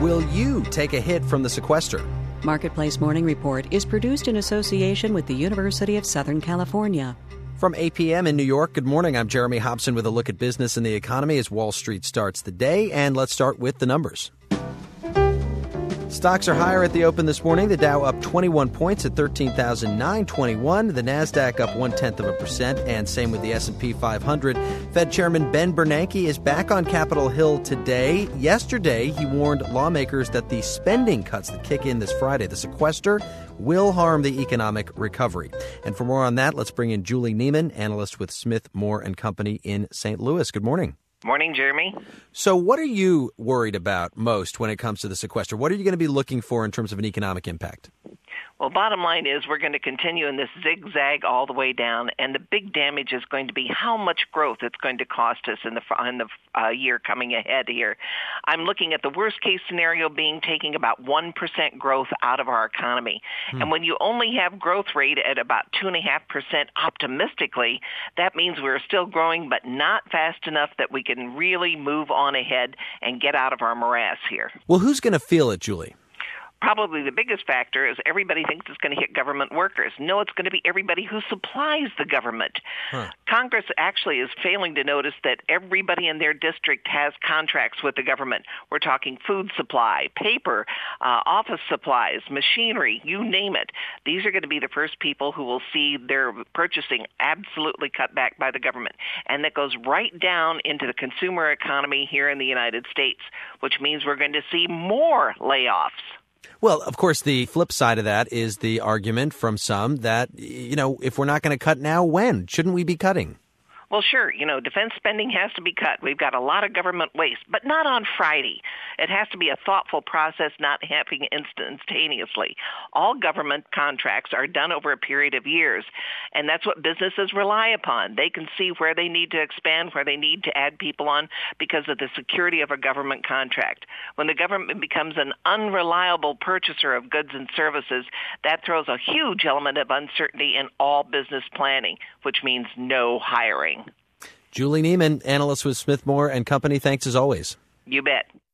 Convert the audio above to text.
will you take a hit from the sequester? Marketplace Morning Report is produced in association with the University of Southern California. From 8 p.m. in New York, good morning. I'm Jeremy Hobson with a look at business and the economy as Wall Street starts the day. And let's start with the numbers. Stocks are higher at the open this morning. The Dow up 21 points at 13,921. The Nasdaq up 0.1%, and same with the S&P 500. Fed Chairman Ben Bernanke is back on Capitol Hill today. Yesterday, he warned lawmakers that the spending cuts that kick in this Friday, the sequester, will harm the economic recovery. And for more on that, let's bring in Julie Neiman, analyst with Smith, Moore & Company in St. Louis. Good morning. Morning, Jeremy. So what are you worried about most when it comes to the sequester? What are you going to be looking for in terms of an economic impact? Well, bottom line is we're going to continue in this zigzag all the way down, and the big damage is going to be how much growth it's going to cost us in the year coming ahead here. I'm looking at the worst-case scenario being taking about 1% growth out of our economy. And when you only have growth rate at about 2.5% optimistically, that means we're still growing, but not fast enough that we can really move on ahead and get out of our morass here. Well, who's going to feel it, Julie? Probably the biggest factor is everybody thinks it's going to hit government workers. No, it's going to be everybody who supplies the government. Congress actually is failing to notice that everybody in their district has contracts with the government. We're talking food supply, paper, office supplies, machinery, you name it. These are going to be the first people who will see their purchasing absolutely cut back by the government. And that goes right down into the consumer economy here in the United States, which means we're going to see more layoffs. Well, of course, the flip side of that is the argument from some that, if we're not going to cut now, when? Shouldn't we be cutting? Well, sure, defense spending has to be cut. We've got a lot of government waste, but not on Friday. It has to be a thoughtful process, not happening instantaneously. All government contracts are done over a period of years, and that's what businesses rely upon. They can see where they need to expand, where they need to add people on because of the security of a government contract. When the government becomes an unreliable purchaser of goods and services, that throws a huge element of uncertainty in all business planning, which means no hiring. Julie Neiman, analyst with Smith, Moore & Company. Thanks as always. You bet.